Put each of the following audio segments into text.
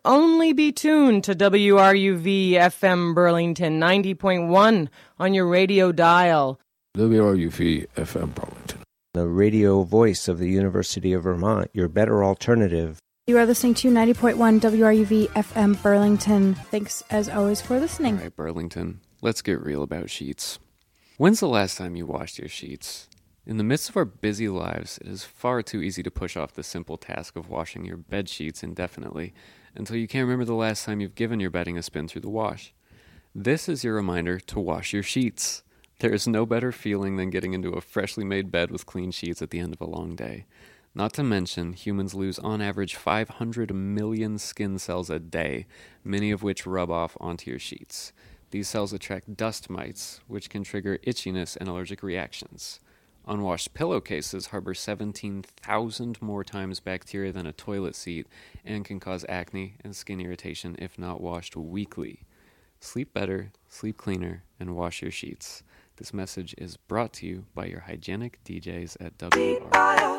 only be tuned to WRUV FM Burlington 90.1 on your radio dial. WRUV FM Burlington. The radio voice of the University of Vermont, your better alternative. You are listening to 90.1 WRUV FM Burlington. Thanks, as always, for listening. All right, Burlington, let's get real about sheets. When's the last time you washed your sheets? In the midst of our busy lives, it is far too easy to push off the simple task of washing your bed sheets indefinitely until you can't remember the last time you've given your bedding a spin through the wash. This is your reminder to wash your sheets. There is no better feeling than getting into a freshly made bed with clean sheets at the end of a long day. Not to mention, humans lose on average 500 million skin cells a day, many of which rub off onto your sheets. These cells attract dust mites, which can trigger itchiness and allergic reactions. Unwashed pillowcases harbor 17,000 more times bacteria than a toilet seat and can cause acne and skin irritation if not washed weekly. Sleep better, sleep cleaner, and wash your sheets. This message is brought to you by your hygienic DJs at WRUV.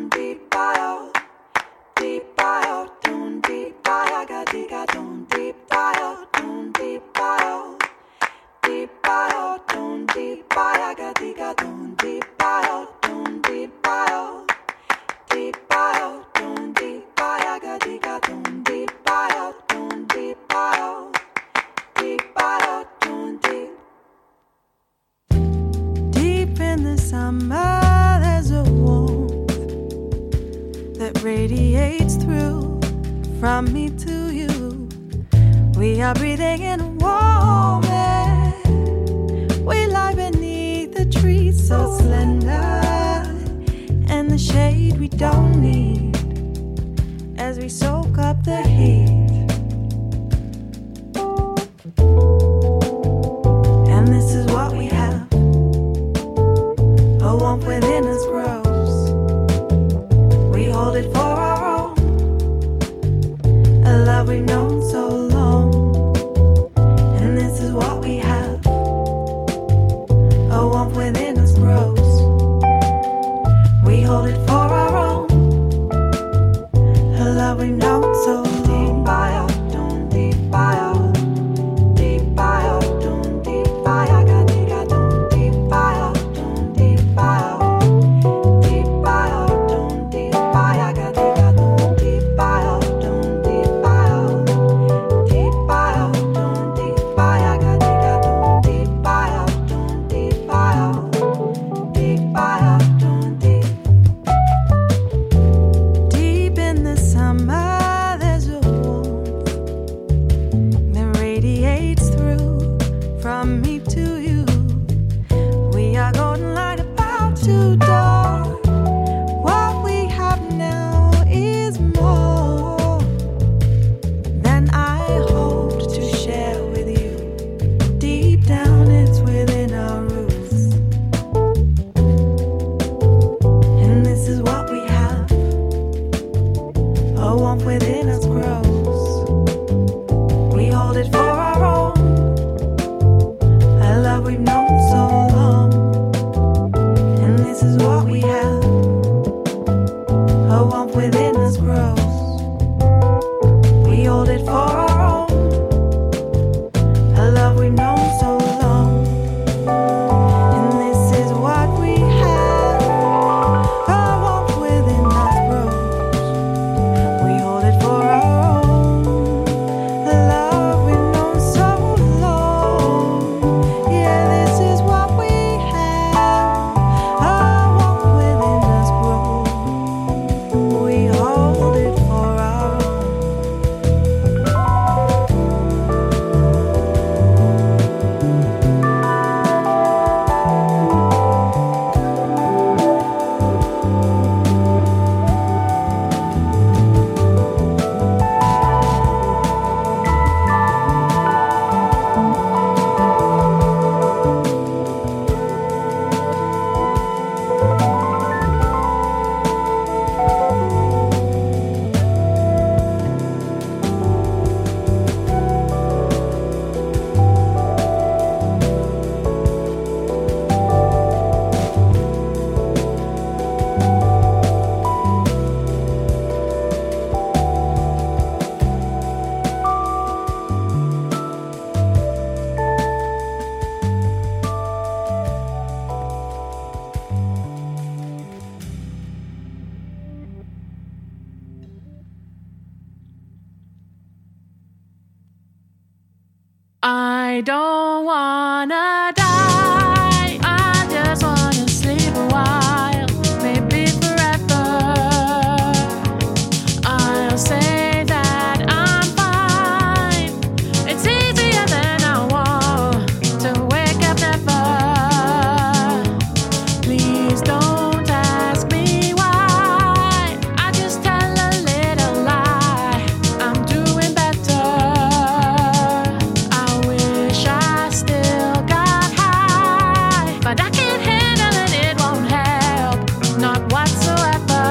Deep in the summer, there's a warmth that radiates through from me to you. We are breathing in a warm air. We lie beneath the trees so slender, and the shade we don't need as we soak up the heat. And this is what we have. A warmth within us grows. We hold it for our own. A love we've known so long. I don't wanna die. I just wanna sleep a while, maybe forever. I'll say that I'm fine. It's easier than I want to wake up never. Please don't ask me why. I just tell a little lie. I'm doing better. I wish I still got high, but I can't handle it, it won't help, not whatsoever.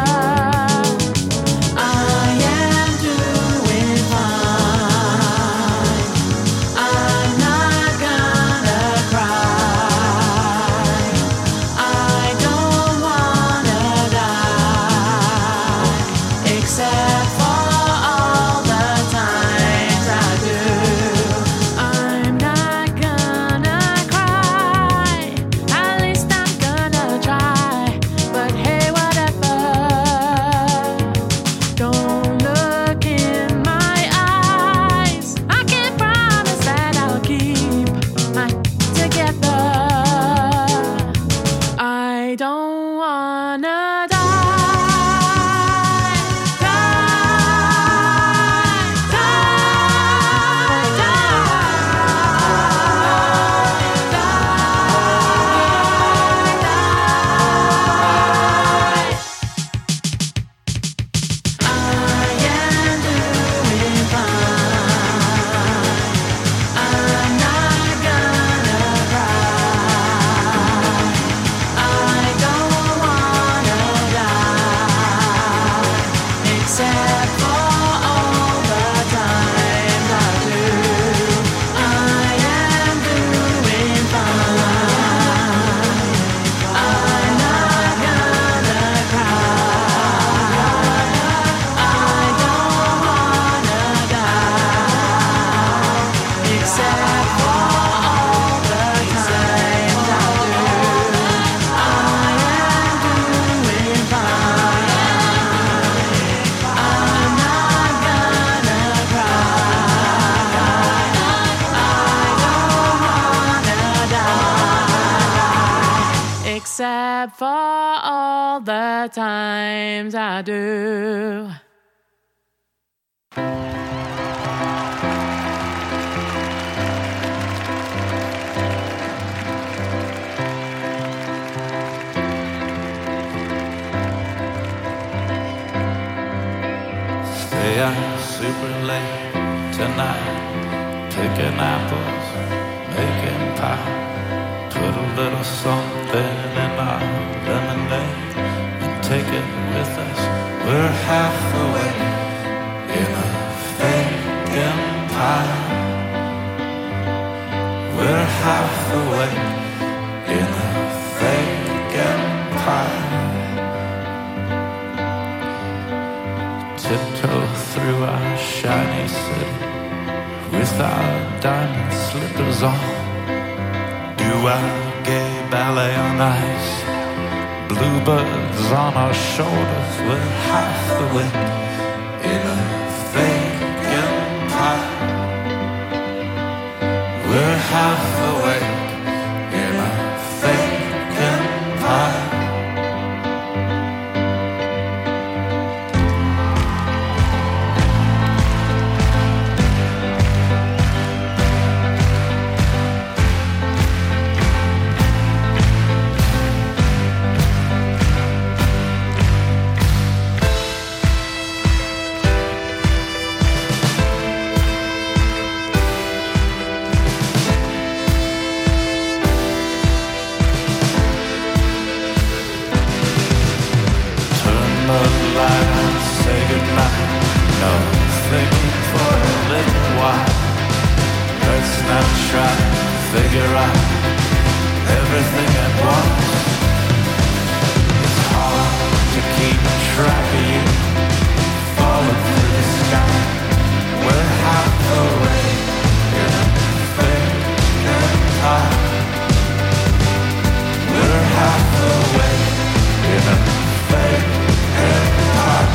I am doing fine. I'm not gonna cry. I don't wanna die, except for all the times I do. I'm not gonna cry, at least I'm gonna try. But hey, whatever. Don't look in my eyes. I can't promise that I'll keep my together. I don't wanna die. I am doing fine. I'm not gonna cry. I don't wanna die, except for all the times I do. I am doing fine. I'm not gonna cry. I don't wanna die, except for all the times I do. I am doing fine. I'm not gonna cry. I don't wanna die, except for all the times I do. Stay out super late tonight, picking apples, making pie. Put a little something in our lemonade and take it with us. We're half awake in a fake empire. We're half awake in a fake empire. Tiptoe through our shiny city with our diamond slippers on. Do our gay ballet on ice, bluebirds on our shoulders. We're half awake in a fake empire. We're half awake in a fake empire. Figure out everything at once. It's hard to keep track of you, falling through the sky. We're half away in a fake empire. We're half away in a fake empire.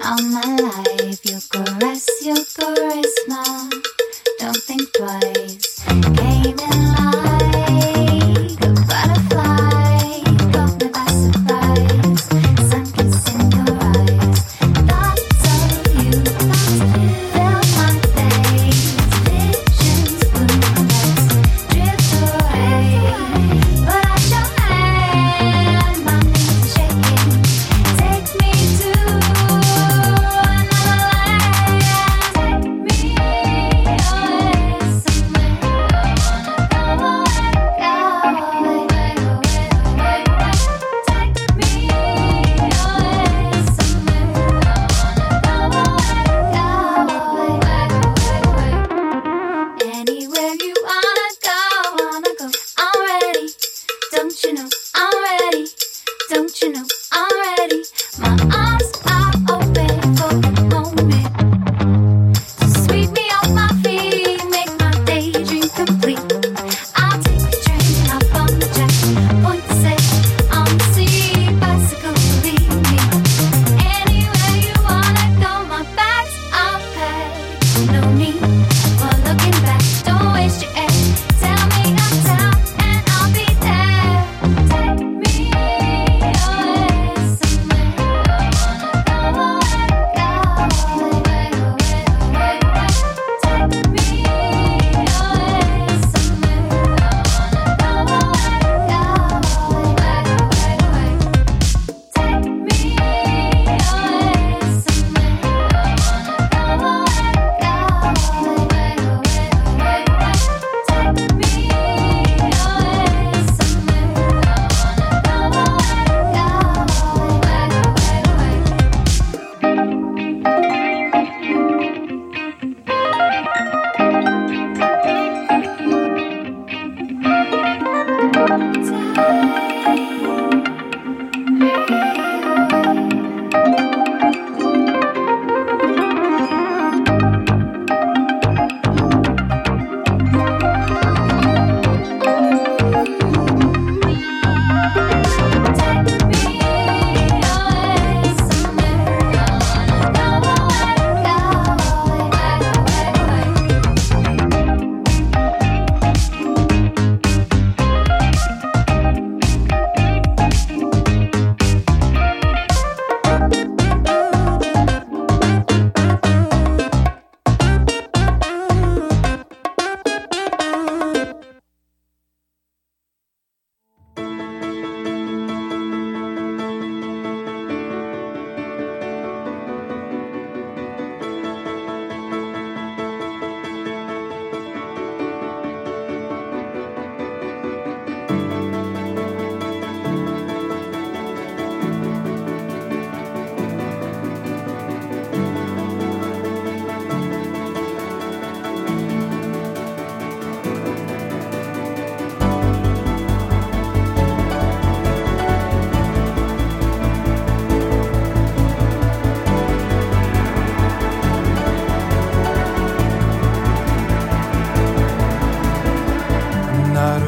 all my life. Your caress, your charisma. Don't think twice. Came in like a butterfly. Caught me by surprise. Sun kissing your eyes. Thoughts of you fill my days. Visions, moonlights drift away. Put out your hand, my knees are shaking. Take me to another land. Take me away somewhere.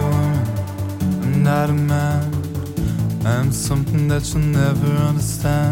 not a man. I'm something that you'll never understand.